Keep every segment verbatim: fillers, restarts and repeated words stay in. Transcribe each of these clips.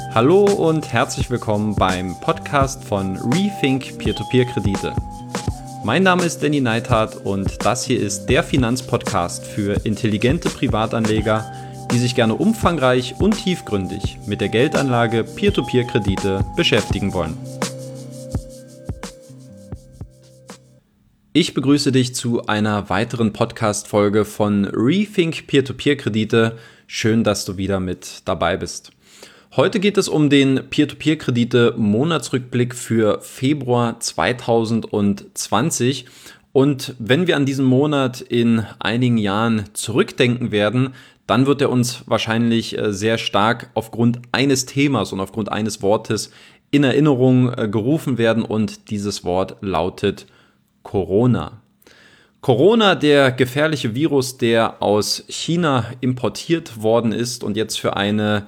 Hallo und herzlich willkommen beim Podcast von Rethink Peer-to-Peer-Kredite. Mein Name ist Danny Neithardt und das hier ist der Finanzpodcast für intelligente Privatanleger, die sich gerne umfangreich und tiefgründig mit der Geldanlage Peer-to-Peer-Kredite beschäftigen wollen. Ich begrüße dich zu einer weiteren Podcast-Folge von Rethink Peer-to-Peer-Kredite. Schön, dass du wieder mit dabei bist. Heute geht es um den Peer-to-Peer-Kredite-Monatsrückblick für Februar zweitausendzwanzig. Und wenn wir an diesen Monat in einigen Jahren zurückdenken werden, dann wird er uns wahrscheinlich sehr stark aufgrund eines Themas und aufgrund eines Wortes in Erinnerung gerufen werden. Und dieses Wort lautet Corona. Corona, der gefährliche Virus, der aus China importiert worden ist und jetzt für eine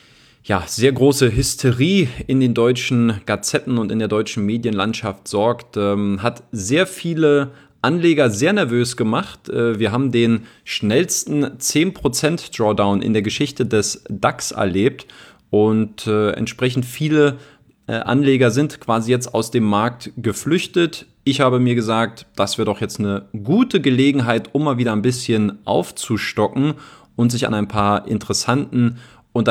ja, sehr große Hysterie in den deutschen Gazetten und in der deutschen Medienlandschaft sorgt, ähm, hat sehr viele Anleger sehr nervös gemacht. Äh, wir haben den schnellsten zehn Prozent Drawdown in der Geschichte des DAX erlebt und äh, entsprechend viele äh, Anleger sind quasi jetzt aus dem Markt geflüchtet. Ich habe mir gesagt, das wäre doch jetzt eine gute Gelegenheit, um mal wieder ein bisschen aufzustocken und sich an ein paar interessanten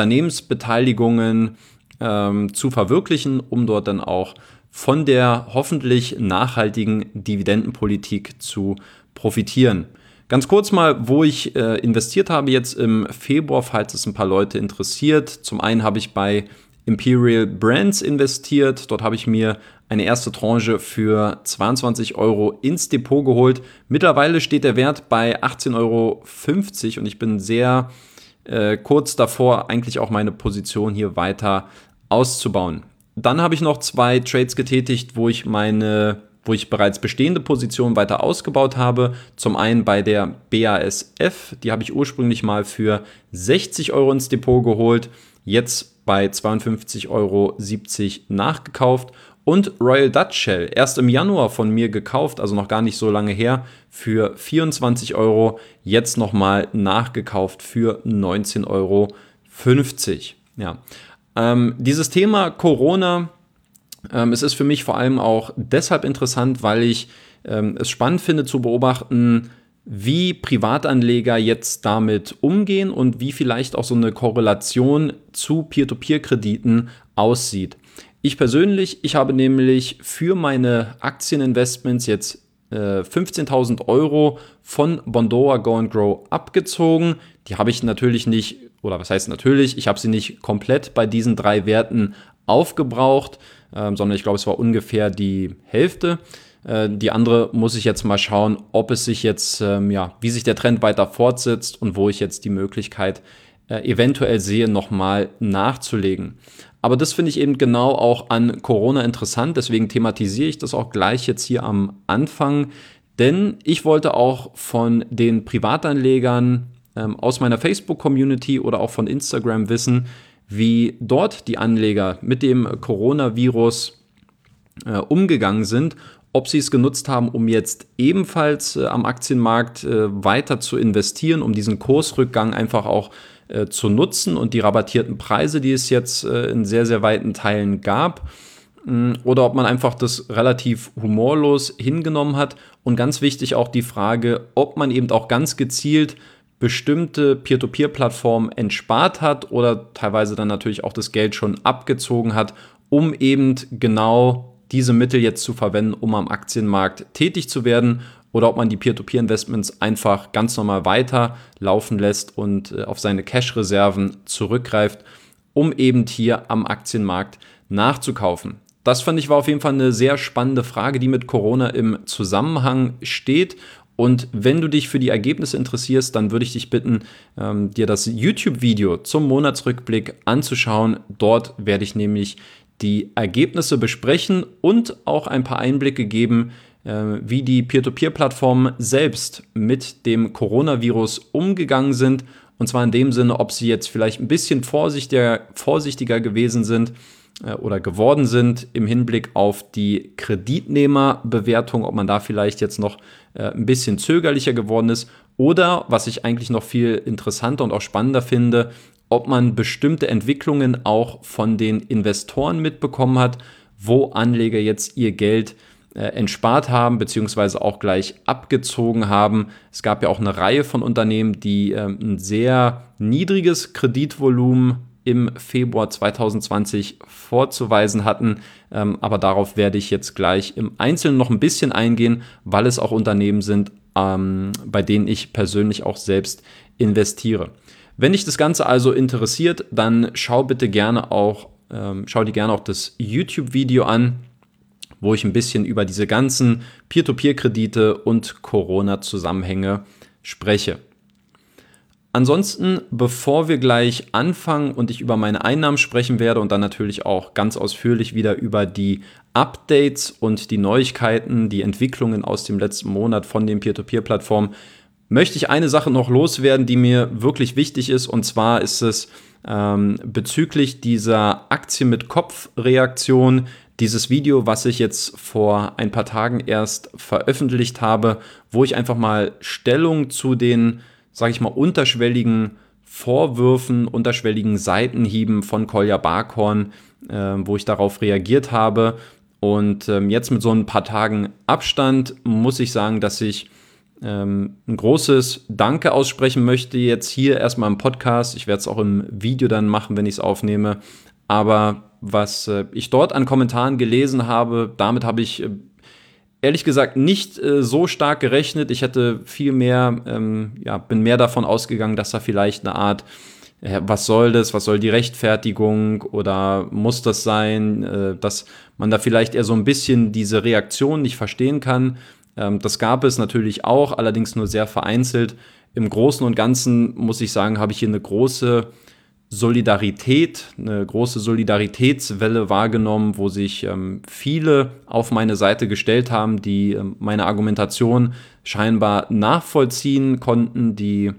Unternehmensbeteiligungen ähm, zu verwirklichen, um dort dann auch von der hoffentlich nachhaltigen Dividendenpolitik zu profitieren. Ganz kurz mal, wo ich äh, investiert habe jetzt im Februar, falls es ein paar Leute interessiert. Zum einen habe ich bei Imperial Brands investiert. Dort habe ich mir eine erste Tranche für zweiundzwanzig Euro ins Depot geholt. Mittlerweile steht der Wert bei achtzehn Euro fünfzig und ich bin sehr Äh, kurz davor, eigentlich auch meine Position hier weiter auszubauen. Dann habe ich noch zwei Trades getätigt, wo ich meine, wo ich bereits bestehende Position weiter ausgebaut habe. Zum einen bei der B A S F, die habe ich ursprünglich mal für sechzig Euro ins Depot geholt, jetzt bei zweiundfünfzig Euro siebzig nachgekauft. Und Royal Dutch Shell, erst im Januar von mir gekauft, also noch gar nicht so lange her, für vierundzwanzig Euro, jetzt nochmal nachgekauft für neunzehn Euro fünfzig. Ja. Ähm, dieses Thema Corona, ähm, es ist für mich vor allem auch deshalb interessant, weil ich ähm, es spannend finde zu beobachten, wie Privatanleger jetzt damit umgehen und wie vielleicht auch so eine Korrelation zu Peer-to-Peer-Krediten aussieht. Ich persönlich, ich habe nämlich für meine Aktieninvestments jetzt äh, fünfzehntausend Euro von Bondora Go and Grow abgezogen. Die habe ich natürlich nicht, oder was heißt natürlich, ich habe sie nicht komplett bei diesen drei Werten aufgebraucht, äh, sondern ich glaube, es war ungefähr die Hälfte. Äh, die andere muss ich jetzt mal schauen, ob es sich jetzt, ähm, ja, wie sich der Trend weiter fortsetzt und wo ich jetzt die Möglichkeit äh, eventuell sehe, nochmal nachzulegen. Aber das finde ich eben genau auch an Corona interessant, deswegen thematisiere ich das auch gleich jetzt hier am Anfang, denn ich wollte auch von den Privatanlegern ähm, aus meiner Facebook-Community oder auch von Instagram wissen, wie dort die Anleger mit dem Coronavirus äh, umgegangen sind, ob sie es genutzt haben, um jetzt ebenfalls äh, am Aktienmarkt äh, weiter zu investieren, um diesen Kursrückgang einfach auch äh, zu nutzen und die rabattierten Preise, die es jetzt äh, in sehr, sehr weiten Teilen gab, mh, oder ob man einfach das relativ humorlos hingenommen hat. Und ganz wichtig auch die Frage, ob man eben auch ganz gezielt bestimmte Peer-to-Peer-Plattformen entspart hat oder teilweise dann natürlich auch das Geld schon abgezogen hat, um eben genau diese Mittel jetzt zu verwenden, um am Aktienmarkt tätig zu werden, oder ob man die Peer-to-Peer-Investments einfach ganz normal weiter laufen lässt und äh, auf seine Cash-Reserven zurückgreift, um eben hier am Aktienmarkt nachzukaufen. Das fand ich war auf jeden Fall eine sehr spannende Frage, die mit Corona im Zusammenhang steht. Und wenn du dich für die Ergebnisse interessierst, dann würde ich dich bitten, ähm, dir das YouTube-Video zum Monatsrückblick anzuschauen. Dort werde ich nämlich die Ergebnisse besprechen und auch ein paar Einblicke geben, äh, wie die Peer-to-Peer-Plattformen selbst mit dem Coronavirus umgegangen sind. Und zwar in dem Sinne, ob sie jetzt vielleicht ein bisschen vorsichtiger, vorsichtiger gewesen sind äh, oder geworden sind im Hinblick auf die Kreditnehmerbewertung, ob man da vielleicht jetzt noch äh, ein bisschen zögerlicher geworden ist. Oder, was ich eigentlich noch viel interessanter und auch spannender finde, ob man bestimmte Entwicklungen auch von den Investoren mitbekommen hat, wo Anleger jetzt ihr Geld äh, entspart haben, beziehungsweise auch gleich abgezogen haben. Es gab ja auch eine Reihe von Unternehmen, die äh, ein sehr niedriges Kreditvolumen im Februar zwanzig zwanzig vorzuweisen hatten, ähm, aber darauf werde ich jetzt gleich im Einzelnen noch ein bisschen eingehen, weil es auch Unternehmen sind, ähm, bei denen ich persönlich auch selbst investiere. Wenn dich das Ganze also interessiert, dann schau bitte gerne auch, ähm, schau dir gerne auch das YouTube-Video an, wo ich ein bisschen über diese ganzen Peer-to-Peer-Kredite und Corona-Zusammenhänge spreche. Ansonsten, bevor wir gleich anfangen und ich über meine Einnahmen sprechen werde und dann natürlich auch ganz ausführlich wieder über die Updates und die Neuigkeiten, die Entwicklungen aus dem letzten Monat von den Peer-to-Peer-Plattformen, möchte ich eine Sache noch loswerden, die mir wirklich wichtig ist, und zwar ist es ähm, bezüglich dieser Aktien mit Kopf-Reaktion, dieses Video, was ich jetzt vor ein paar Tagen erst veröffentlicht habe, wo ich einfach mal Stellung zu den, sage ich mal, unterschwelligen Vorwürfen, unterschwelligen Seitenhieben von Kolja Barkhorn, äh, wo ich darauf reagiert habe. Und ähm, jetzt mit so ein paar Tagen Abstand muss ich sagen, dass ich ähm, ein großes Danke aussprechen möchte, jetzt hier erstmal im Podcast. Ich werde es auch im Video dann machen, wenn ich es aufnehme. Aber was äh, ich dort an Kommentaren gelesen habe, damit habe ich äh, ehrlich gesagt nicht äh, so stark gerechnet. Ich hätte viel mehr, ähm, ja, bin mehr davon ausgegangen, dass da vielleicht eine Art, äh, was soll das, was soll die Rechtfertigung oder muss das sein, äh, dass man da vielleicht eher so ein bisschen diese Reaktion nicht verstehen kann. Ähm, das gab es natürlich auch, allerdings nur sehr vereinzelt. Im Großen und Ganzen muss ich sagen, habe ich hier eine große Solidarität, eine große Solidaritätswelle wahrgenommen, wo sich ähm, viele auf meine Seite gestellt haben, die ähm, meine Argumentation scheinbar nachvollziehen konnten, die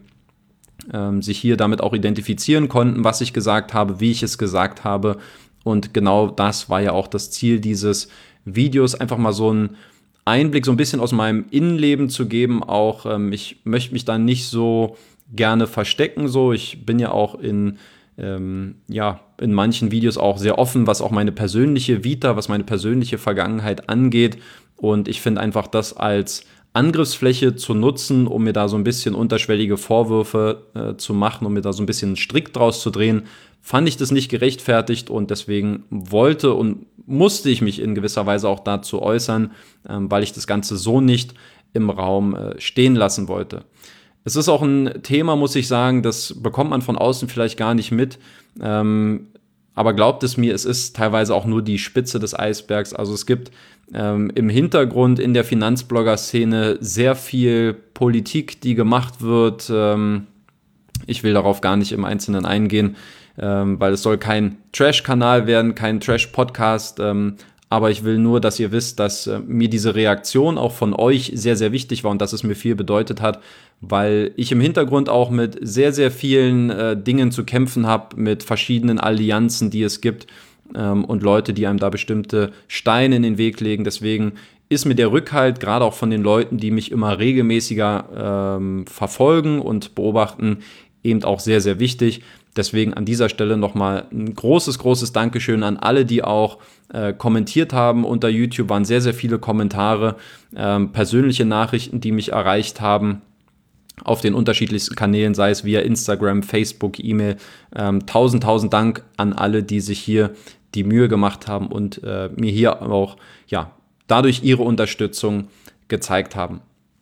ähm, sich hier damit auch identifizieren konnten, was ich gesagt habe, wie ich es gesagt habe. Und genau das war ja auch das Ziel dieses Videos, einfach mal so einen Einblick so ein bisschen aus meinem Innenleben zu geben. Auch ähm, ich möchte mich da nicht so gerne verstecken. So, ich bin ja auch in Ähm, ja, in manchen Videos auch sehr offen, was auch meine persönliche Vita, was meine persönliche Vergangenheit angeht. Und ich finde einfach, das als Angriffsfläche zu nutzen, um mir da so ein bisschen unterschwellige Vorwürfe äh, zu machen, um mir da so ein bisschen einen Strick draus zu drehen, fand ich das nicht gerechtfertigt und deswegen wollte und musste ich mich in gewisser Weise auch dazu äußern, ähm, weil ich das Ganze so nicht im Raum äh, stehen lassen wollte. Es ist auch ein Thema, muss ich sagen, das bekommt man von außen vielleicht gar nicht mit. Ähm, aber glaubt es mir, es ist teilweise auch nur die Spitze des Eisbergs. Also es gibt ähm, im Hintergrund in der Finanzblogger-Szene sehr viel Politik, die gemacht wird. Ähm, ich will darauf gar nicht im Einzelnen eingehen, ähm, weil es soll kein Trash-Kanal werden, kein Trash-Podcast. Ähm, Aber ich will nur, dass ihr wisst, dass äh, mir diese Reaktion auch von euch sehr, sehr wichtig war und dass es mir viel bedeutet hat, weil ich im Hintergrund auch mit sehr, sehr vielen äh, Dingen zu kämpfen habe, mit verschiedenen Allianzen, die es gibt ähm, und Leute, die einem da bestimmte Steine in den Weg legen. Deswegen ist mir der Rückhalt, gerade auch von den Leuten, die mich immer regelmäßiger ähm, verfolgen und beobachten, eben auch sehr, sehr wichtig. Deswegen an dieser Stelle nochmal ein großes, großes Dankeschön an alle, die auch äh, kommentiert haben. Unter YouTube waren sehr, sehr viele Kommentare, ähm, persönliche Nachrichten, die mich erreicht haben auf den unterschiedlichsten Kanälen, sei es via Instagram, Facebook, E-Mail. Ähm, tausend, tausend Dank an alle, die sich hier die Mühe gemacht haben und äh, mir hier auch ja, dadurch ihre Unterstützung gezeigt haben.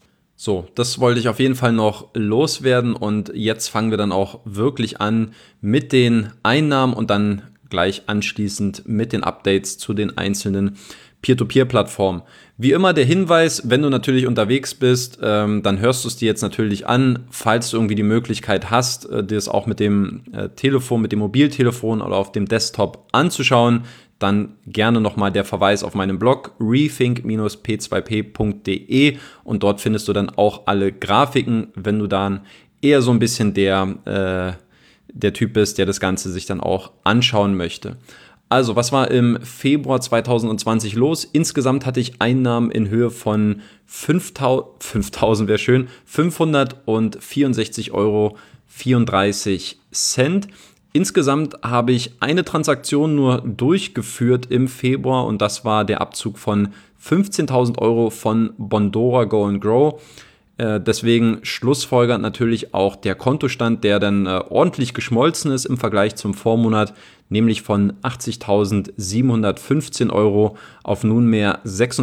So, das wollte ich auf jeden Fall noch loswerden und jetzt fangen wir dann auch wirklich an mit den Einnahmen und dann gleich anschließend mit den Updates zu den einzelnen Peer-to-Peer-Plattformen. Wie immer der Hinweis, wenn du natürlich unterwegs bist, ähm, dann hörst du es dir jetzt natürlich an, falls du irgendwie die Möglichkeit hast, äh, dir es auch mit dem äh, Telefon, mit dem Mobiltelefon oder auf dem Desktop anzuschauen, dann gerne nochmal der Verweis auf meinen Blog rethink Bindestrich p zwei p punkt de und dort findest du dann auch alle Grafiken, wenn du dann eher so ein bisschen der, äh, der Typ bist, der das Ganze sich dann auch anschauen möchte. Also, was war im Februar zwanzig zwanzig los? Insgesamt hatte ich Einnahmen in Höhe von fünftausend wäre schön, fünfhundertvierundsechzig Euro vierunddreißig Cent. Insgesamt habe ich eine Transaktion nur durchgeführt im Februar und das war der Abzug von fünfzehntausend Euro von Bondora Go and Grow. Äh, deswegen schlussfolgert natürlich auch der Kontostand, der dann äh, ordentlich geschmolzen ist im Vergleich zum Vormonat, nämlich von achtzigtausendsiebenhundertfünfzehn Euro auf nunmehr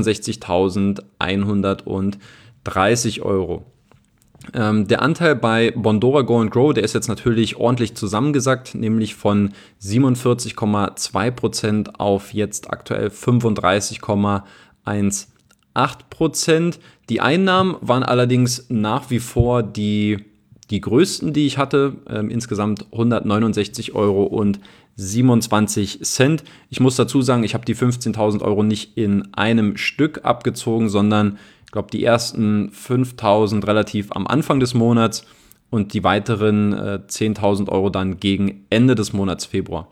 sechsundsechzigtausendeinhundertdreißig Euro. Ähm, der Anteil bei Bondora Go and Grow, der ist jetzt natürlich ordentlich zusammengesackt, nämlich von siebenundvierzig Komma zwei Prozent auf jetzt aktuell fünfunddreißig Komma achtzehn Prozent. Die Einnahmen waren allerdings nach wie vor die, die größten, die ich hatte, ähm, insgesamt hundertneunundsechzig Euro und siebenundzwanzig Cent. Ich muss dazu sagen, ich habe die fünfzehntausend Euro nicht in einem Stück abgezogen, sondern ich glaube, die ersten fünftausend relativ am Anfang des Monats und die weiteren äh, zehntausend Euro dann gegen Ende des Monats Februar.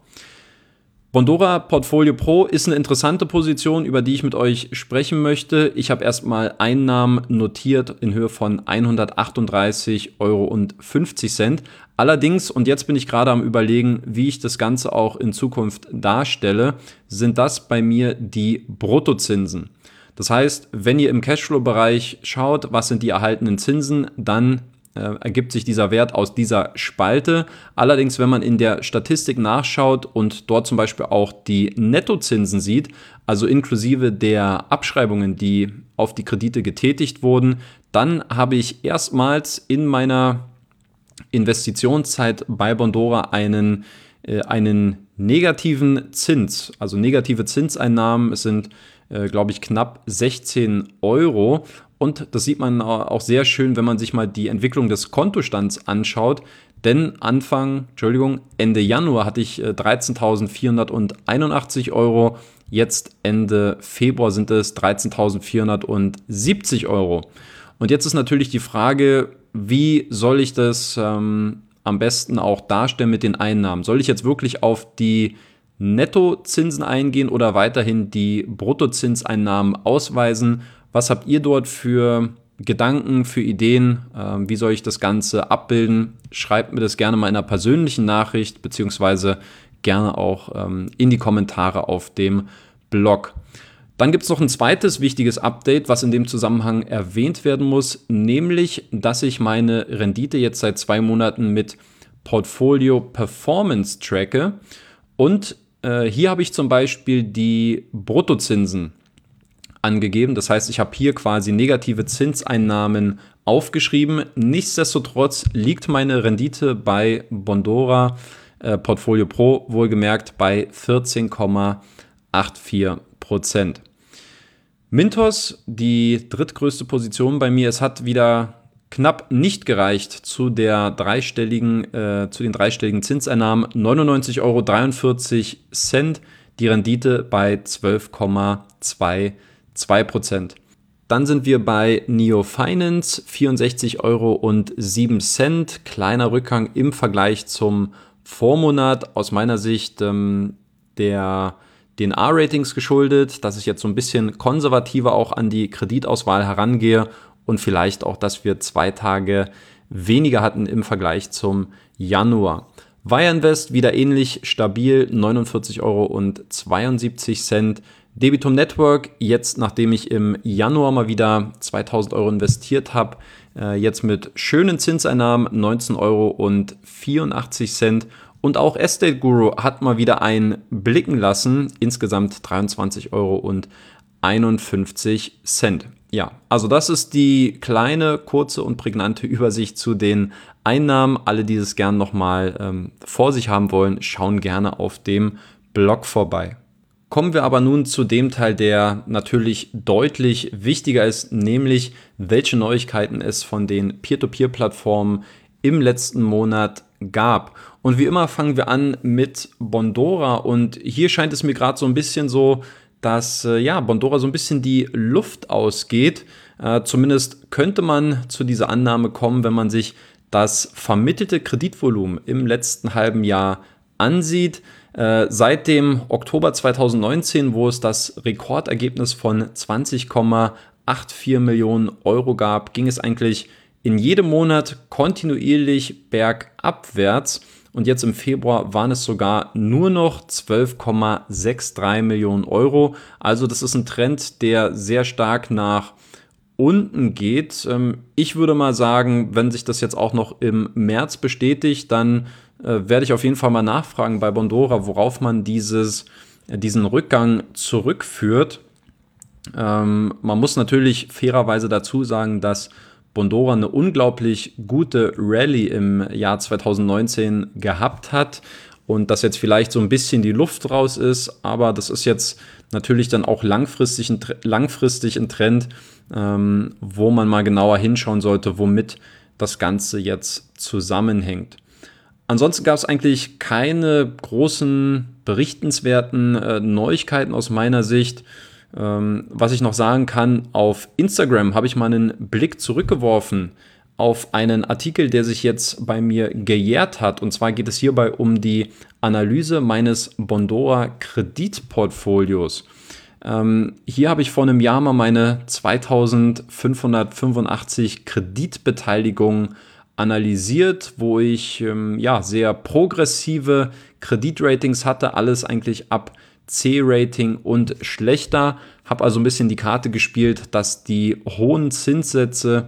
Bondora Portfolio Pro ist eine interessante Position, über die ich mit euch sprechen möchte. Ich habe erstmal Einnahmen notiert in Höhe von hundertachtunddreißig Euro und fünfzig Cent. Allerdings, und jetzt bin ich gerade am Überlegen, wie ich das Ganze auch in Zukunft darstelle, sind das bei mir die Bruttozinsen. Das heißt, wenn ihr im Cashflow-Bereich schaut, was sind die erhaltenen Zinsen, dann äh, ergibt sich dieser Wert aus dieser Spalte. Allerdings, wenn man in der Statistik nachschaut und dort zum Beispiel auch die Nettozinsen sieht, also inklusive der Abschreibungen, die auf die Kredite getätigt wurden, dann habe ich erstmals in meiner Investitionszeit bei Bondora einen, äh, einen negativen Zins, also negative Zinseinnahmen. Es sind glaube ich, knapp sechzehn Euro. Und das sieht man auch sehr schön, wenn man sich mal die Entwicklung des Kontostands anschaut. Denn Anfang, Entschuldigung, Ende Januar hatte ich dreizehntausendvierhunderteinundachtzig Euro. Jetzt Ende Februar sind es dreizehntausendvierhundertsiebzig Euro. Und jetzt ist natürlich die Frage, wie soll ich das ähm, am besten auch darstellen mit den Einnahmen? Soll ich jetzt wirklich auf die Nettozinsen eingehen oder weiterhin die Bruttozinseinnahmen ausweisen? Was habt ihr dort für Gedanken, für Ideen? Ähm, wie soll ich das Ganze abbilden? Schreibt mir das gerne mal in einer persönlichen Nachricht, beziehungsweise gerne auch ähm, in die Kommentare auf dem Blog. Dann gibt es noch ein zweites wichtiges Update, was in dem Zusammenhang erwähnt werden muss, nämlich, dass ich meine Rendite jetzt seit zwei Monaten mit Portfolio Performance tracke. Und äh, hier habe ich zum Beispiel die Bruttozinsen angegeben. Das heißt, ich habe hier quasi negative Zinseinnahmen aufgeschrieben. Nichtsdestotrotz liegt meine Rendite bei Bondora äh, Portfolio Pro wohlgemerkt bei vierzehn Komma vierundachtzig Prozent. Mintos, die drittgrößte Position bei mir, es hat wieder knapp nicht gereicht zu der dreistelligen, äh, zu den dreistelligen Zinseinnahmen. neunundneunzig Euro dreiundvierzig Cent, die Rendite bei zwölf Komma zweiundzwanzig Prozent. Dann sind wir bei Neo Finance, vierundsechzig Euro und sieben Cent. Kleiner Rückgang im Vergleich zum Vormonat. Aus meiner Sicht ähm, der den A-Ratings geschuldet, dass ich jetzt so ein bisschen konservativer auch an die Kreditauswahl herangehe und vielleicht auch, dass wir zwei Tage weniger hatten im Vergleich zum Januar. Wireinvest wieder ähnlich stabil, neunundvierzig Euro und zweiundsiebzig Cent. Debitum Network, jetzt nachdem ich im Januar mal wieder zweitausend Euro investiert habe, äh, jetzt mit schönen Zinseinnahmen neunzehn Euro und vierundachtzig Cent. Und auch Estate Guru hat mal wieder einen blicken lassen, insgesamt dreiundzwanzig Euro und einundfünfzig Cent. Ja, also das ist die kleine, kurze und prägnante Übersicht zu den Einnahmen. Alle, die es gerne nochmal ähm, vor sich haben wollen, schauen gerne auf dem Blog vorbei. Kommen wir aber nun zu dem Teil, der natürlich deutlich wichtiger ist, nämlich welche Neuigkeiten es von den Peer-to-Peer-Plattformen im letzten Monat gab. Und wie immer fangen wir an mit Bondora und hier scheint es mir gerade so ein bisschen so, dass äh, ja, Bondora so ein bisschen die Luft ausgeht. Äh, zumindest könnte man zu dieser Annahme kommen, wenn man sich das vermittelte Kreditvolumen im letzten halben Jahr ansieht. Äh, seit dem Oktober zweitausendneunzehn, wo es das Rekordergebnis von zwanzig Komma vierundachtzig Millionen Euro gab, ging es eigentlich in jedem Monat kontinuierlich bergabwärts. und jetzt im Februar waren es sogar nur noch zwölf Komma drei Millionen Euro. Also das ist ein Trend, der sehr stark nach unten geht. Ich würde mal sagen, wenn sich das jetzt auch noch im März bestätigt, dann äh, werde ich auf jeden Fall mal nachfragen bei Bondora, worauf man dieses, diesen Rückgang zurückführt. Ähm, man muss natürlich fairerweise dazu sagen, dass Bondora eine unglaublich gute Rallye im Jahr zwanzig neunzehn gehabt hat und dass jetzt vielleicht so ein bisschen die Luft raus ist, aber das ist jetzt natürlich dann auch langfristig ein, langfristig ein Trend, ähm, wo man mal genauer hinschauen sollte, womit das Ganze jetzt zusammenhängt. Ansonsten gab es eigentlich keine großen berichtenswerten äh, Neuigkeiten aus meiner Sicht. Ähm, was ich noch sagen kann, auf Instagram habe ich mal einen Blick zurückgeworfen auf einen Artikel, der sich jetzt bei mir gejährt hat. Und zwar geht es hierbei um die Analyse meines Bondora Kreditportfolios. Ähm, hier habe ich vor einem Jahr mal meine zweitausendfünfhundertfünfundachtzig Kreditbeteiligungen analysiert, wo ich ähm, ja, sehr progressive Kreditratings hatte, alles eigentlich ab C-Rating und schlechter. Habe also ein bisschen die Karte gespielt, dass die hohen Zinssätze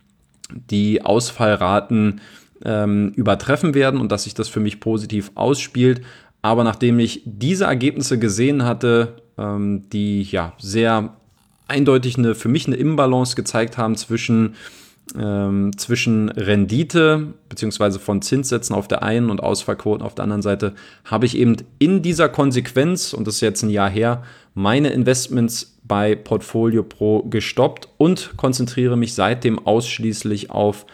die Ausfallraten ähm, übertreffen werden und dass sich das für mich positiv ausspielt. Aber nachdem ich diese Ergebnisse gesehen hatte, ähm, die ja sehr eindeutig eine, für mich eine Imbalance gezeigt haben zwischen Ähm, zwischen Rendite bzw. von Zinssätzen auf der einen und Ausfallquoten auf der anderen Seite, habe ich eben in dieser Konsequenz, und das ist jetzt ein Jahr her, meine Investments bei Portfolio Pro gestoppt und konzentriere mich seitdem ausschließlich auf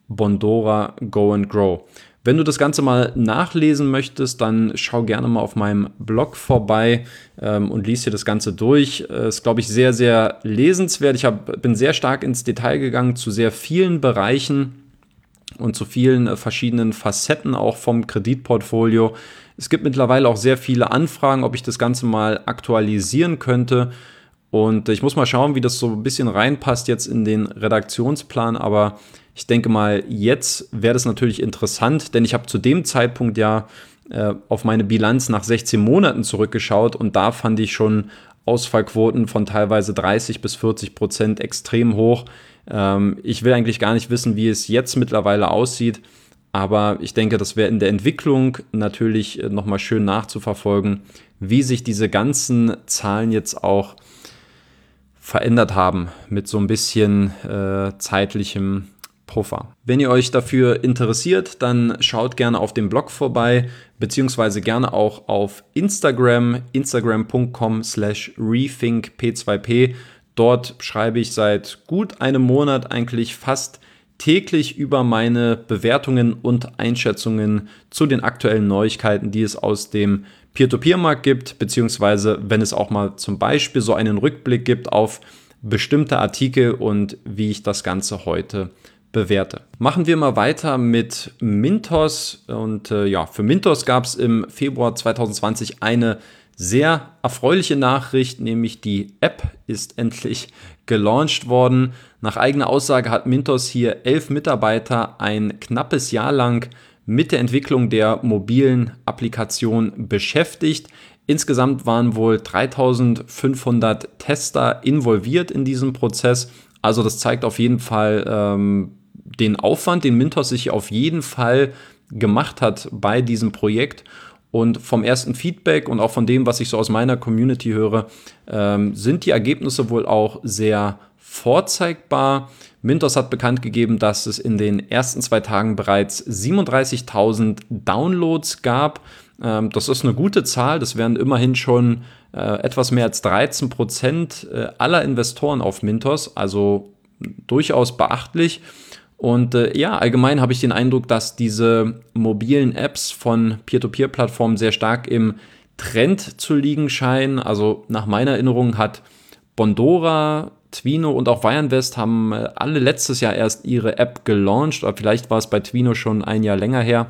Bondora Go and Grow. Wenn du das Ganze mal nachlesen möchtest, dann schau gerne mal auf meinem Blog vorbei ähm, und lies dir das Ganze durch. Äh, ist, glaube ich, sehr, sehr lesenswert. Ich hab, bin sehr stark ins Detail gegangen zu sehr vielen Bereichen und zu vielen äh, verschiedenen Facetten auch vom Kreditportfolio. Es gibt mittlerweile auch sehr viele Anfragen, ob ich das Ganze mal aktualisieren könnte. Und ich muss mal schauen, wie das so ein bisschen reinpasst jetzt in den Redaktionsplan, aber ich denke mal, jetzt wäre das natürlich interessant, denn ich habe zu dem Zeitpunkt ja äh, auf meine Bilanz nach sechzehn Monaten zurückgeschaut und da fand ich schon Ausfallquoten von teilweise dreißig bis vierzig Prozent extrem hoch. Ähm, ich will eigentlich gar nicht wissen, wie es jetzt mittlerweile aussieht, aber ich denke, das wäre in der Entwicklung natürlich äh, nochmal schön nachzuverfolgen, wie sich diese ganzen Zahlen jetzt auch verändert haben mit so ein bisschen äh, zeitlichem Puffer. Wenn ihr euch dafür interessiert, dann schaut gerne auf dem Blog vorbei, beziehungsweise gerne auch auf Instagram, instagram punkt com slash rethink p zwei p. Dort schreibe ich seit gut einem Monat eigentlich fast täglich über meine Bewertungen und Einschätzungen zu den aktuellen Neuigkeiten, die es aus dem Peer-to-Peer-Markt gibt, beziehungsweise wenn es auch mal zum Beispiel so einen Rückblick gibt auf bestimmte Artikel und wie ich das Ganze heute bewerte. Machen wir mal weiter mit Mintos und äh, ja, für Mintos gab es im Februar zwanzig zwanzig eine sehr erfreuliche Nachricht, nämlich die App ist endlich gelauncht worden. Nach eigener Aussage hat Mintos hier elf Mitarbeiter ein knappes Jahr lang mit der Entwicklung der mobilen Applikation beschäftigt. Insgesamt waren wohl dreitausendfünfhundert Tester involviert in diesem Prozess. Also das zeigt auf jeden Fall ähm, den Aufwand, den Mintos sich auf jeden Fall gemacht hat bei diesem Projekt. Und vom ersten Feedback und auch von dem, was ich so aus meiner Community höre, ähm, sind die Ergebnisse wohl auch sehr vorzeigbar. Mintos hat bekannt gegeben, dass es in den ersten zwei Tagen bereits siebenunddreißigtausend Downloads gab. Ähm, das ist eine gute Zahl. Das wären immerhin schon äh, etwas mehr als dreizehn Prozent äh, aller Investoren auf Mintos, also durchaus beachtlich. Und äh, ja, allgemein habe ich den Eindruck, dass diese mobilen Apps von Peer-to-Peer-Plattformen sehr stark im Trend zu liegen scheinen. Also nach meiner Erinnerung hat Bondora, Twino und auch Wireinvest haben äh, alle letztes Jahr erst ihre App gelauncht, oder vielleicht war es bei Twino schon ein Jahr länger her.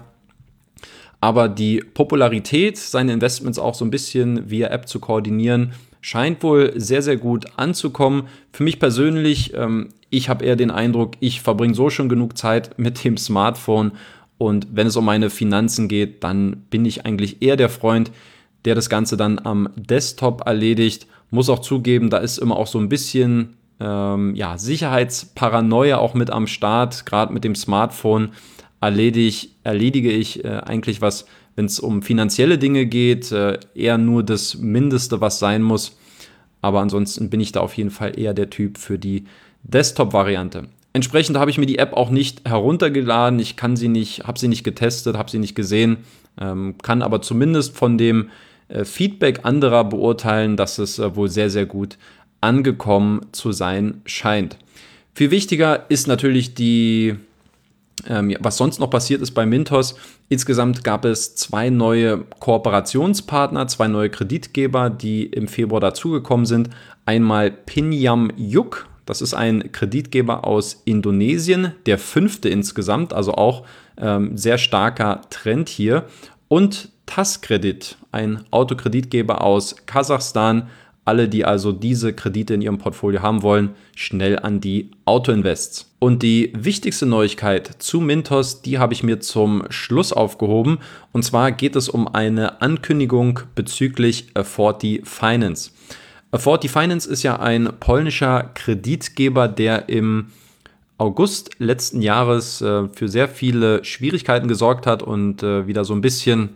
Aber die Popularität, seine Investments auch so ein bisschen via App zu koordinieren, scheint wohl sehr, sehr gut anzukommen. Für mich persönlich, ähm, ich habe eher den Eindruck, ich verbringe so schon genug Zeit mit dem Smartphone Und wenn es um meine Finanzen geht, dann bin ich eigentlich eher der Freund, der das Ganze dann am Desktop erledigt. Muss auch zugeben, da ist immer auch so ein bisschen ähm, ja, Sicherheitsparanoia auch mit am Start. Gerade mit dem Smartphone erledige, erledige ich äh, eigentlich was, wenn es um finanzielle Dinge geht, äh, eher nur das Mindeste, was sein muss. Aber ansonsten bin ich da auf jeden Fall eher der Typ für die Desktop-Variante. Entsprechend habe ich mir die App auch nicht heruntergeladen. Ich kann sie nicht, habe sie nicht getestet, habe sie nicht gesehen, ähm, kann aber zumindest von dem äh, Feedback anderer beurteilen, dass es äh, wohl sehr, sehr gut angekommen zu sein scheint. Viel wichtiger ist natürlich die Ähm, ja, was sonst noch passiert ist bei Mintos. Insgesamt gab es zwei neue Kooperationspartner, zwei neue Kreditgeber, die im Februar dazugekommen sind. Einmal Pinjam Yuk, das ist ein Kreditgeber aus Indonesien, der fünfte insgesamt, also auch ähm, sehr starker Trend hier. Und TASCredit, ein Autokreditgeber aus Kasachstan. Alle, die also diese Kredite in ihrem Portfolio haben wollen, schnell an die Autoinvests. Und die wichtigste Neuigkeit zu Mintos, die habe ich mir zum Schluss aufgehoben. Und zwar geht es um eine Ankündigung bezüglich A forty Finance. A forty Finance ist ja ein polnischer Kreditgeber, der im August letzten Jahres äh, für sehr viele Schwierigkeiten gesorgt hat und äh, wieder so ein bisschen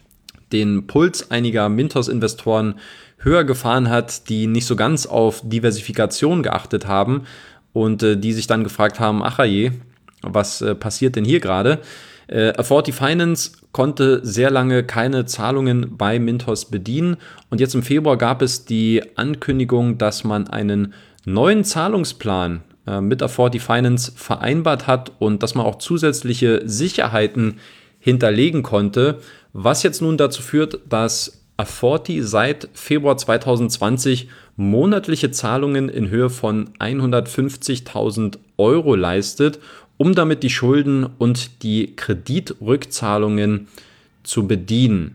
den Puls einiger Mintos-Investoren höher gefahren hat, die nicht so ganz auf Diversifikation geachtet haben und äh, die sich dann gefragt haben, ach je, was äh, passiert denn hier gerade? Äh, A forty Finance konnte sehr lange keine Zahlungen bei Mintos bedienen und jetzt im Februar gab es die Ankündigung, dass man einen neuen Zahlungsplan äh, mit A forty Finance vereinbart hat und dass man auch zusätzliche Sicherheiten hinterlegen konnte, was jetzt nun dazu führt, dass A forty seit Februar zwanzig zwanzig monatliche Zahlungen in Höhe von hundertfünfzigtausend Euro leistet, um damit die Schulden und die Kreditrückzahlungen zu bedienen.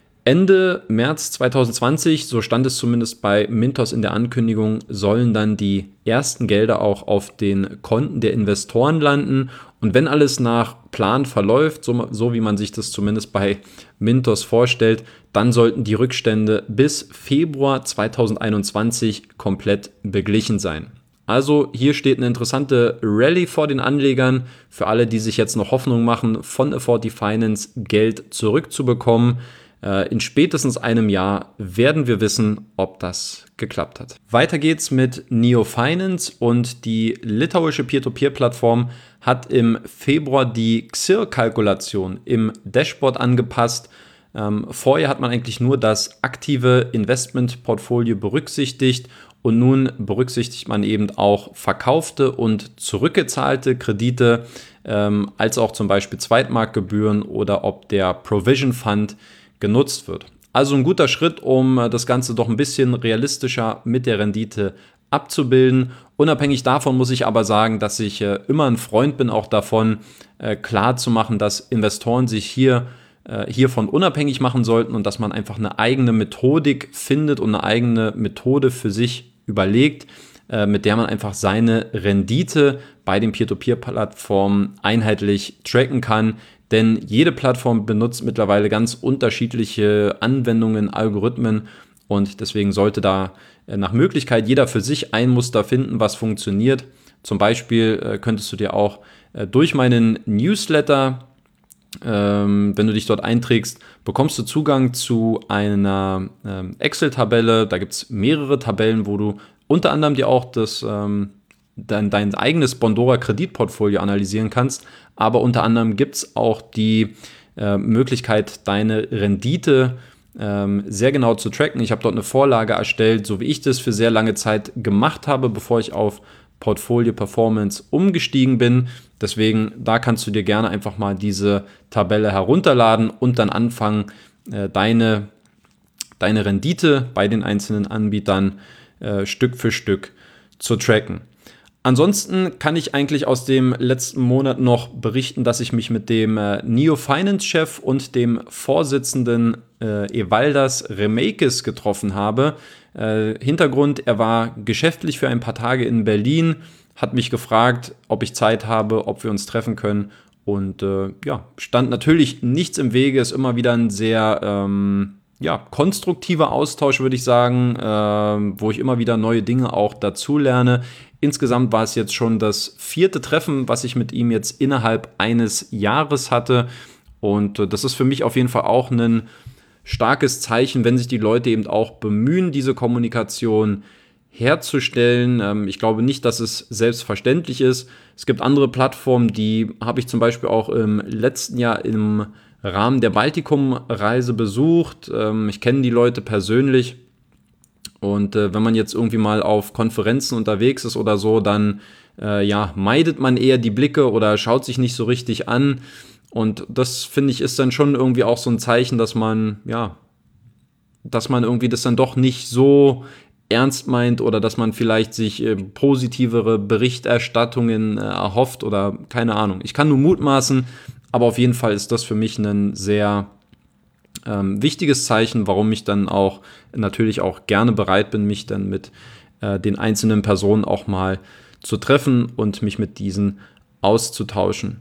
Ende März zwanzig zwanzig, so stand es zumindest bei Mintos in der Ankündigung, sollen dann die ersten Gelder auch auf den Konten der Investoren landen. Und wenn alles nach Plan verläuft, so, so wie man sich das zumindest bei Mintos vorstellt, dann sollten die Rückstände bis Februar zwanzig einundzwanzig komplett beglichen sein. Also hier steht eine interessante Rallye vor den Anlegern für alle, die sich jetzt noch Hoffnung machen, von A forty Finance Geld zurückzubekommen. In spätestens einem Jahr werden wir wissen, ob das geklappt hat. Weiter geht's mit Neo Finance und die litauische Peer-to-Peer-Plattform hat im Februar die X I R-Kalkulation im Dashboard angepasst. Ähm, vorher hat man eigentlich nur das aktive Investmentportfolio berücksichtigt und nun berücksichtigt man eben auch verkaufte und zurückgezahlte Kredite, ähm, als auch zum Beispiel Zweitmarktgebühren oder ob der Provision Fund genutzt wird. Also ein guter Schritt, um das Ganze doch ein bisschen realistischer mit der Rendite abzubilden. Unabhängig davon muss ich aber sagen, dass ich äh, immer ein Freund bin, auch davon äh, klar zu machen, dass Investoren sich hier äh, hiervon unabhängig machen sollten und dass man einfach eine eigene Methodik findet und eine eigene Methode für sich überlegt, äh, mit der man einfach seine Rendite bei den Peer-to-Peer-Plattformen einheitlich tracken kann. Denn jede Plattform benutzt mittlerweile ganz unterschiedliche Anwendungen, Algorithmen und deswegen sollte da nach Möglichkeit jeder für sich ein Muster finden, was funktioniert. Zum Beispiel könntest du dir auch durch meinen Newsletter, wenn du dich dort einträgst, bekommst du Zugang zu einer Excel-Tabelle. Da gibt es mehrere Tabellen, wo du unter anderem dir auch das Dein, dein eigenes Bondora Kreditportfolio analysieren kannst, aber unter anderem gibt es auch die äh, Möglichkeit, deine Rendite ähm, sehr genau zu tracken. Ich habe dort eine Vorlage erstellt, so wie ich das für sehr lange Zeit gemacht habe, bevor ich auf Portfolio Performance umgestiegen bin. Deswegen, da kannst du dir gerne einfach mal diese Tabelle herunterladen und dann anfangen, äh, deine, deine Rendite bei den einzelnen Anbietern äh, Stück für Stück zu tracken. Ansonsten kann ich eigentlich aus dem letzten Monat noch berichten, dass ich mich mit dem äh, Neo Finance Chef und dem Vorsitzenden äh, Evaldas Remeikis getroffen habe. Äh, Hintergrund, er war geschäftlich für ein paar Tage in Berlin, hat mich gefragt, ob ich Zeit habe, ob wir uns treffen können Und äh, ja, stand natürlich nichts im Wege, ist immer wieder ein sehr ähm, ja, konstruktiver Austausch, würde ich sagen, äh, wo ich immer wieder neue Dinge auch dazu lerne. Insgesamt war es jetzt schon das vierte Treffen, was ich mit ihm jetzt innerhalb eines Jahres hatte. Und äh, das ist für mich auf jeden Fall auch ein starkes Zeichen, wenn sich die Leute eben auch bemühen, diese Kommunikation herzustellen. Ähm, ich glaube nicht, dass es selbstverständlich ist. Es gibt andere Plattformen, die habe ich zum Beispiel auch im letzten Jahr im Rahmen der Baltikum-Reise besucht. Ähm, ich kenne die Leute persönlich und äh, wenn man jetzt irgendwie mal auf Konferenzen unterwegs ist oder so, dann äh, ja, meidet man eher die Blicke oder schaut sich nicht so richtig an. Und das, finde ich, ist dann schon irgendwie auch so ein Zeichen, dass man, ja, dass man irgendwie das dann doch nicht so ernst meint oder dass man vielleicht sich äh, positivere Berichterstattungen äh, erhofft oder keine Ahnung. Ich kann nur mutmaßen, aber auf jeden Fall ist das für mich ein sehr ähm, wichtiges Zeichen, warum ich dann auch natürlich auch gerne bereit bin, mich dann mit äh, den einzelnen Personen auch mal zu treffen und mich mit diesen auszutauschen.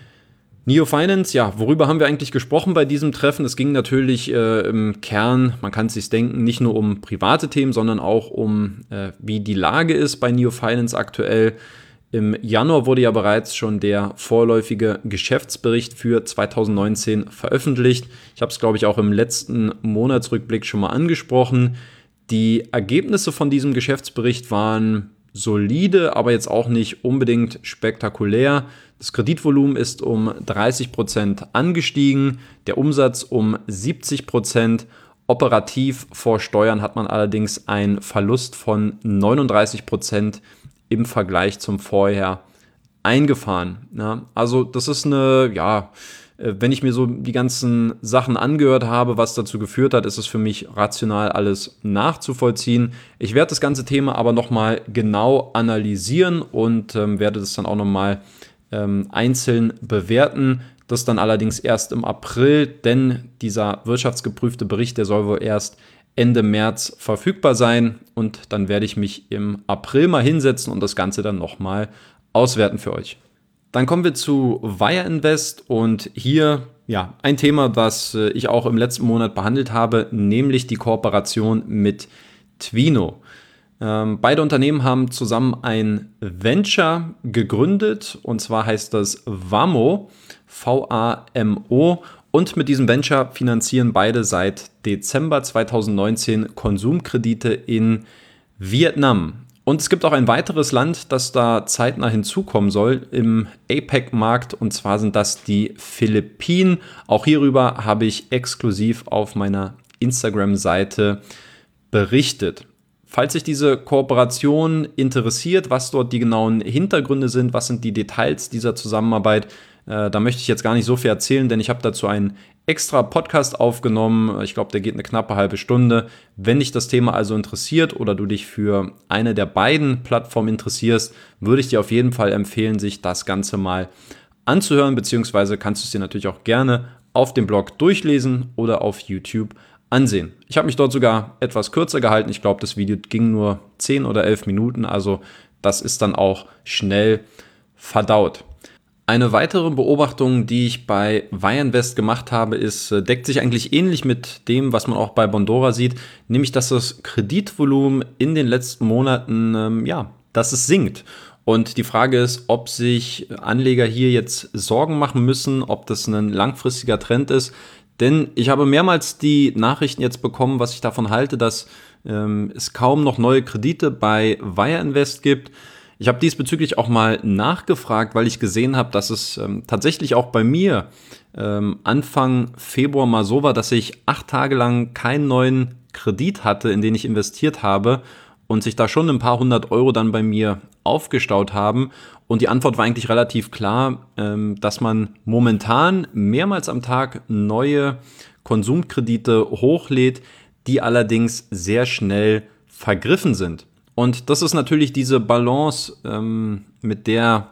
Neo Finance, ja, worüber haben wir eigentlich gesprochen bei diesem Treffen? Es ging natürlich äh, im Kern, man kann es sich denken, nicht nur um private Themen, sondern auch um, äh, wie die Lage ist bei Neo Finance aktuell. Im Januar wurde ja bereits schon der vorläufige Geschäftsbericht für zwanzig neunzehn veröffentlicht. Ich habe es, glaube ich, auch im letzten Monatsrückblick schon mal angesprochen. Die Ergebnisse von diesem Geschäftsbericht waren solide, aber jetzt auch nicht unbedingt spektakulär. Das Kreditvolumen ist um dreißig Prozent angestiegen, der Umsatz um siebzig Prozent. Operativ vor Steuern hat man allerdings einen Verlust von neununddreißig Prozent im Vergleich zum Vorjahr eingefahren. Ja, also das ist eine, ja, wenn ich mir so die ganzen Sachen angehört habe, was dazu geführt hat, ist es für mich rational alles nachzuvollziehen. Ich werde das ganze Thema aber nochmal genau analysieren und ähm, werde das dann auch nochmal ähm, einzeln bewerten. Das dann allerdings erst im April, denn dieser wirtschaftsgeprüfte Bericht, der soll wohl erst Ende März verfügbar sein und dann werde ich mich im April mal hinsetzen und das Ganze dann nochmal auswerten für euch. Dann kommen wir zu Wire Invest und hier ja ein Thema, das ich auch im letzten Monat behandelt habe, nämlich die Kooperation mit Twino. Ähm, beide Unternehmen haben zusammen ein Venture gegründet und zwar heißt das Vamo, V A M O, und mit diesem Venture finanzieren beide seit Dezember zwanzig neunzehn Konsumkredite in Vietnam. Und es gibt auch ein weiteres Land, das da zeitnah hinzukommen soll im A P E C-Markt, und zwar sind das die Philippinen. Auch hierüber habe ich exklusiv auf meiner Instagram-Seite berichtet. Falls sich diese Kooperation interessiert, was dort die genauen Hintergründe sind, was sind die Details dieser Zusammenarbeit, äh, da möchte ich jetzt gar nicht so viel erzählen, denn ich habe dazu einen extra Podcast aufgenommen. Ich glaube, der geht eine knappe halbe Stunde. Wenn dich das Thema also interessiert oder du dich für eine der beiden Plattformen interessierst, würde ich dir auf jeden Fall empfehlen, sich das Ganze mal anzuhören, beziehungsweise kannst du es dir natürlich auch gerne auf dem Blog durchlesen oder auf YouTube ansehen. Ich habe mich dort sogar etwas kürzer gehalten. Ich glaube, das Video ging nur zehn oder elf Minuten, also das ist dann auch schnell verdaut. Eine weitere Beobachtung, die ich bei Wire Invest gemacht habe, ist, deckt sich eigentlich ähnlich mit dem, was man auch bei Bondora sieht, nämlich, dass das Kreditvolumen in den letzten Monaten, ähm, ja, dass es sinkt. Und die Frage ist, ob sich Anleger hier jetzt Sorgen machen müssen, ob das ein langfristiger Trend ist. Denn ich habe mehrmals die Nachrichten jetzt bekommen, was ich davon halte, dass ähm, es kaum noch neue Kredite bei Wire Invest gibt. Ich habe diesbezüglich auch mal nachgefragt, weil ich gesehen habe, dass es ähm, tatsächlich auch bei mir ähm, Anfang Februar mal so war, dass ich acht Tage lang keinen neuen Kredit hatte, in den ich investiert habe und sich da schon ein paar hundert Euro dann bei mir aufgestaut haben. Und die Antwort war eigentlich relativ klar, ähm, dass man momentan mehrmals am Tag neue Konsumkredite hochlädt, die allerdings sehr schnell vergriffen sind. Und das ist natürlich diese Balance, ähm, mit der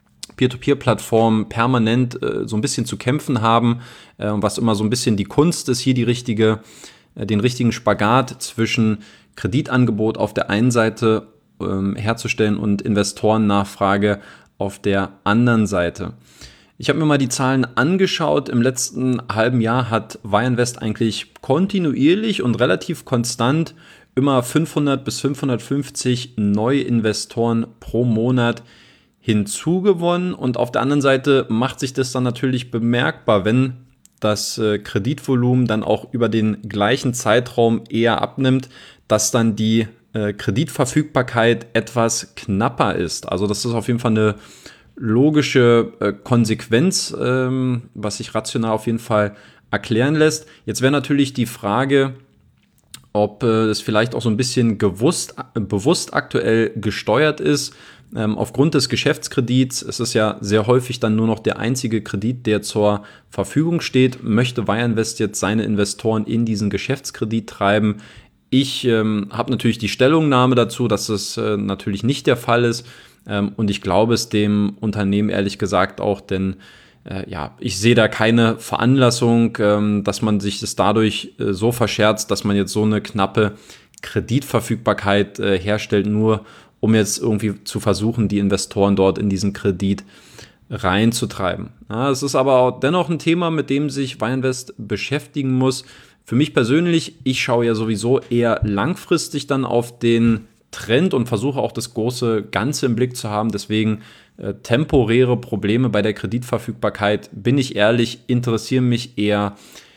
Peer-to-Peer-Plattformen permanent äh, so ein bisschen zu kämpfen haben, äh, was immer so ein bisschen die Kunst ist, hier die richtige, äh, den richtigen Spagat zwischen Kreditangebot auf der einen Seite ähm, herzustellen und Investorennachfrage auf der anderen Seite. Ich habe mir mal die Zahlen angeschaut. Im letzten halben Jahr hat Wireinvest eigentlich kontinuierlich und relativ konstant immer fünfhundert bis fünfhundertfünfzig neue Investoren pro Monat hinzugewonnen. Und auf der anderen Seite macht sich das dann natürlich bemerkbar, wenn das äh, Kreditvolumen dann auch über den gleichen Zeitraum eher abnimmt, dass dann die äh, Kreditverfügbarkeit etwas knapper ist. Also das ist auf jeden Fall eine logische äh, Konsequenz, ähm, was sich rational auf jeden Fall erklären lässt. Jetzt wäre natürlich die Frage, ob äh, es vielleicht auch so ein bisschen gewusst, äh, bewusst aktuell gesteuert ist. Ähm, aufgrund des Geschäftskredits ist es ja sehr häufig dann nur noch der einzige Kredit, der zur Verfügung steht. Möchte Wireinvest jetzt seine Investoren in diesen Geschäftskredit treiben? Ich ähm, habe natürlich die Stellungnahme dazu, dass es äh, natürlich nicht der Fall ist. Ähm, und ich glaube es dem Unternehmen ehrlich gesagt auch, denn äh, ja, ich sehe da keine Veranlassung, ähm, dass man sich das dadurch äh, so verscherzt, dass man jetzt so eine knappe Kreditverfügbarkeit äh, herstellt, nur um jetzt irgendwie zu versuchen, die Investoren dort in diesen Kredit reinzutreiben. Ja, es ist aber auch dennoch ein Thema, mit dem sich Wireinvest beschäftigen muss. Für mich persönlich, ich schaue ja sowieso eher langfristig dann auf den Trend und versuche auch das große Ganze im Blick zu haben. Deswegen äh, temporäre Probleme bei der Kreditverfügbarkeit, bin ich ehrlich, interessieren mich eher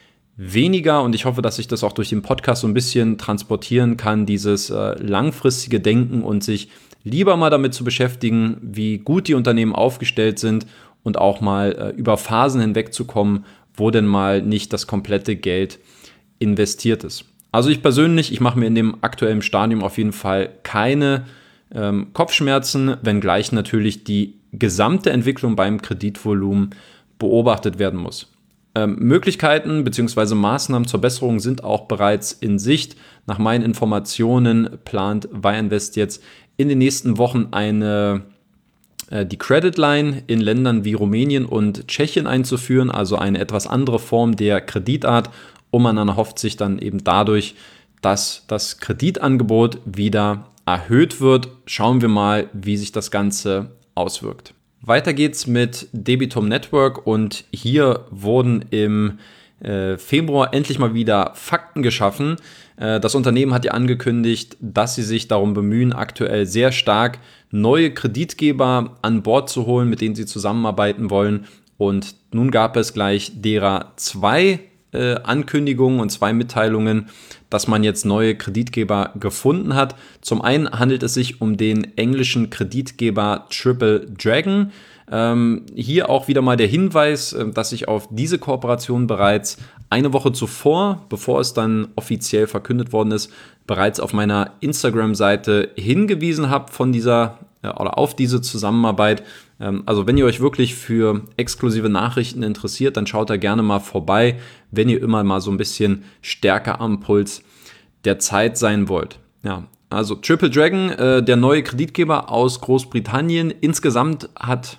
weniger, und ich hoffe, dass ich das auch durch den Podcast so ein bisschen transportieren kann, dieses äh, langfristige Denken und sich lieber mal damit zu beschäftigen, wie gut die Unternehmen aufgestellt sind und auch mal äh, über Phasen hinwegzukommen, wo denn mal nicht das komplette Geld investiert ist. Also ich persönlich, ich mache mir in dem aktuellen Stadium auf jeden Fall keine ähm, Kopfschmerzen, wenngleich natürlich die gesamte Entwicklung beim Kreditvolumen beobachtet werden muss. Ähm, Möglichkeiten bzw. Maßnahmen zur Besserung sind auch bereits in Sicht. Nach meinen Informationen plant Wireinvest jetzt in den nächsten Wochen eine, äh, die Credit Line in Ländern wie Rumänien und Tschechien einzuführen, also eine etwas andere Form der Kreditart, und man dann erhofft sich dann eben dadurch, dass das Kreditangebot wieder erhöht wird. Schauen wir mal, wie sich das Ganze auswirkt. Weiter geht's mit Debitum Network, und hier wurden im äh, Februar endlich mal wieder Fakten geschaffen. Äh, das Unternehmen hat ja angekündigt, dass sie sich darum bemühen, aktuell sehr stark neue Kreditgeber an Bord zu holen, mit denen sie zusammenarbeiten wollen. Und nun gab es gleich derer zwei äh, Ankündigungen und zwei Mitteilungen, dass man jetzt neue Kreditgeber gefunden hat. Zum einen handelt es sich um den englischen Kreditgeber Triple Dragon. Ähm, hier auch wieder mal der Hinweis, dass ich auf diese Kooperation bereits eine Woche zuvor, bevor es dann offiziell verkündet worden ist, bereits auf meiner Instagram-Seite hingewiesen habe von dieser ja, oder auf diese Zusammenarbeit. Ähm, also wenn ihr euch wirklich für exklusive Nachrichten interessiert, dann schaut da gerne mal vorbei, wenn ihr immer mal so ein bisschen stärker am Puls der Zeit sein wollt. Ja, also Triple Dragon, äh, der neue Kreditgeber aus Großbritannien. Insgesamt hat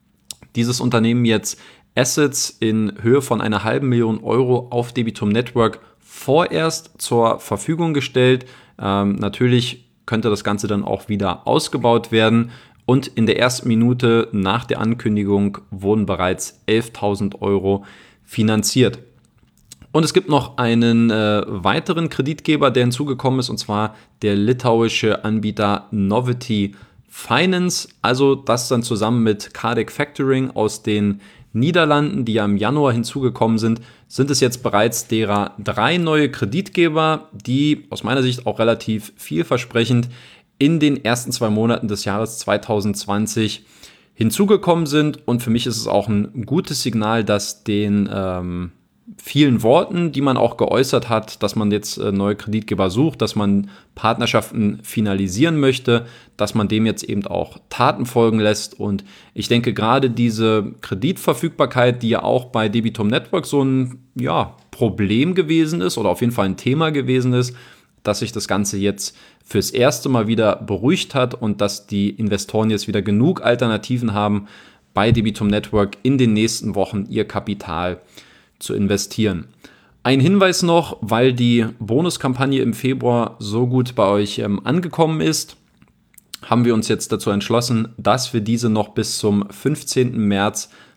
dieses Unternehmen jetzt Assets in Höhe von einer halben Million Euro auf Debitum Network vorerst zur Verfügung gestellt. Ähm, natürlich könnte das Ganze dann auch wieder ausgebaut werden. Und in der ersten Minute nach der Ankündigung wurden bereits elftausend Euro finanziert. Und es gibt noch einen äh, weiteren Kreditgeber, der hinzugekommen ist, und zwar der litauische Anbieter Novity Finance. Also das dann zusammen mit Cardec Factoring aus den Niederlanden, die ja im Januar hinzugekommen sind, sind es jetzt bereits derer drei neue Kreditgeber, die aus meiner Sicht auch relativ vielversprechend in den ersten zwei Monaten des Jahres zwanzig zwanzig hinzugekommen sind. Und für mich ist es auch ein gutes Signal, dass den ähm, vielen Worten, die man auch geäußert hat, dass man jetzt äh, neue Kreditgeber sucht, dass man Partnerschaften finalisieren möchte, dass man dem jetzt eben auch Taten folgen lässt. Und ich denke, gerade diese Kreditverfügbarkeit, die ja auch bei Debitum Network so ein ja, Problem gewesen ist oder auf jeden Fall ein Thema gewesen ist, dass sich das Ganze jetzt fürs erste Mal wieder beruhigt hat und dass die Investoren jetzt wieder genug Alternativen haben, bei Debitum Network in den nächsten Wochen ihr Kapital zu investieren. Ein Hinweis noch, weil die Bonuskampagne im Februar so gut bei euch ähm, angekommen ist, haben wir uns jetzt dazu entschlossen, dass wir diese noch bis zum fünfzehnten März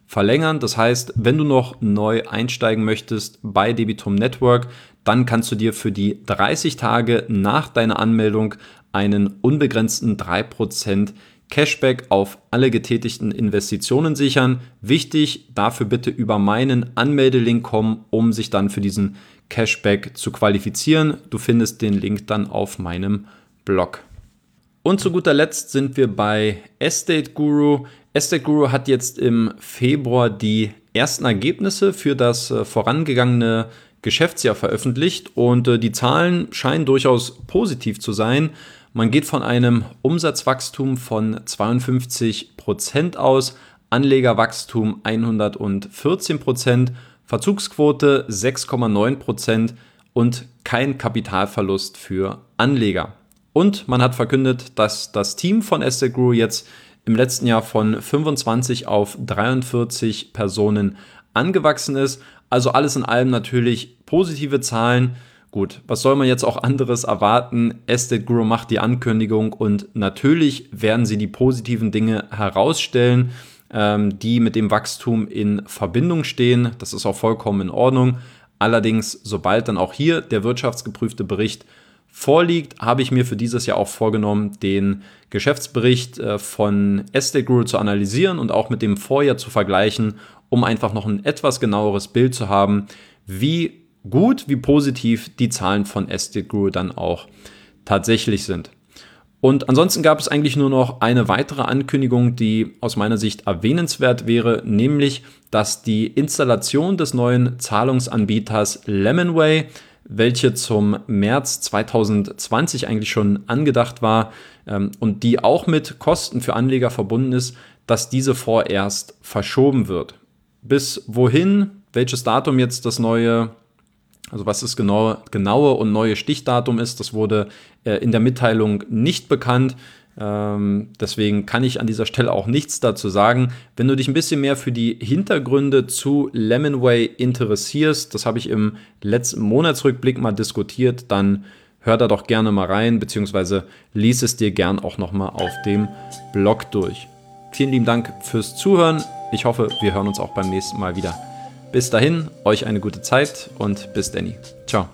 verlängern. Das heißt, wenn du noch neu einsteigen möchtest bei Debitum Network, dann kannst du dir für die dreißig Tage nach deiner Anmeldung einen unbegrenzten drei Prozent Cashback auf alle getätigten Investitionen sichern. Wichtig, dafür bitte über meinen Anmeldelink kommen, um sich dann für diesen Cashback zu qualifizieren. Du findest den Link dann auf meinem Blog. Und zu guter Letzt sind wir bei Estate Guru. Estate Guru hat jetzt im Februar die ersten Ergebnisse für das äh, vorangegangene Geschäftsjahr veröffentlicht und äh, die Zahlen scheinen durchaus positiv zu sein. Man geht von einem Umsatzwachstum von zweiundfünfzig Prozent aus, Anlegerwachstum hundertvierzehn Prozent, Verzugsquote sechs Komma neun Prozent und kein Kapitalverlust für Anleger. Und man hat verkündet, dass das Team von Estate Guru jetzt im letzten Jahr von fünfundzwanzig auf dreiundvierzig Personen angewachsen ist. Also alles in allem natürlich positive Zahlen. Gut, was soll man jetzt auch anderes erwarten? Estate Guru macht die Ankündigung und natürlich werden sie die positiven Dinge herausstellen, ähm, die mit dem Wachstum in Verbindung stehen. Das ist auch vollkommen in Ordnung. Allerdings, sobald dann auch hier der wirtschaftsgeprüfte Bericht vorliegt, habe ich mir für dieses Jahr auch vorgenommen, den Geschäftsbericht äh, von Estate Guru zu analysieren und auch mit dem Vorjahr zu vergleichen, um einfach noch ein etwas genaueres Bild zu haben, wie gut, wie positiv die Zahlen von Estate Guru dann auch tatsächlich sind. Und ansonsten gab es eigentlich nur noch eine weitere Ankündigung, die aus meiner Sicht erwähnenswert wäre, nämlich, dass die Installation des neuen Zahlungsanbieters Lemonway, welche zum März zwanzig zwanzig eigentlich schon angedacht war ähm, und die auch mit Kosten für Anleger verbunden ist, dass diese vorerst verschoben wird. Bis wohin, welches Datum jetzt das neue Also was das genaue, genaue und neue Stichdatum ist, das wurde äh, in der Mitteilung nicht bekannt. Ähm, deswegen kann ich an dieser Stelle auch nichts dazu sagen. Wenn du dich ein bisschen mehr für die Hintergründe zu Lemonway interessierst, das habe ich im letzten Monatsrückblick mal diskutiert, dann hör da doch gerne mal rein, beziehungsweise lies es dir gern auch nochmal auf dem Blog durch. Vielen lieben Dank fürs Zuhören. Ich hoffe, wir hören uns auch beim nächsten Mal wieder. Bis dahin, euch eine gute Zeit und bis Danny. Ciao.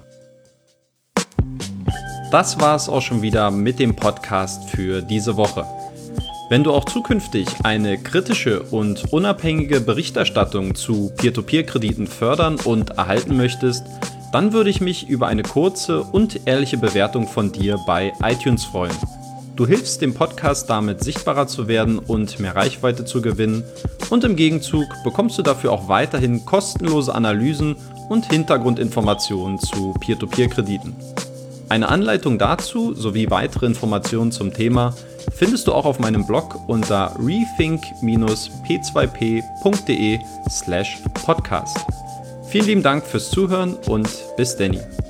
Das war es auch schon wieder mit dem Podcast für diese Woche. Wenn du auch zukünftig eine kritische und unabhängige Berichterstattung zu Peer-to-Peer-Krediten fördern und erhalten möchtest, dann würde ich mich über eine kurze und ehrliche Bewertung von dir bei iTunes freuen. Du hilfst dem Podcast damit sichtbarer zu werden und mehr Reichweite zu gewinnen und im Gegenzug bekommst du dafür auch weiterhin kostenlose Analysen und Hintergrundinformationen zu Peer-to-Peer-Krediten. Eine Anleitung dazu sowie weitere Informationen zum Thema findest du auch auf meinem Blog unter rethink p zwei p punkt de slash podcast. Vielen lieben Dank fürs Zuhören und bis Danny.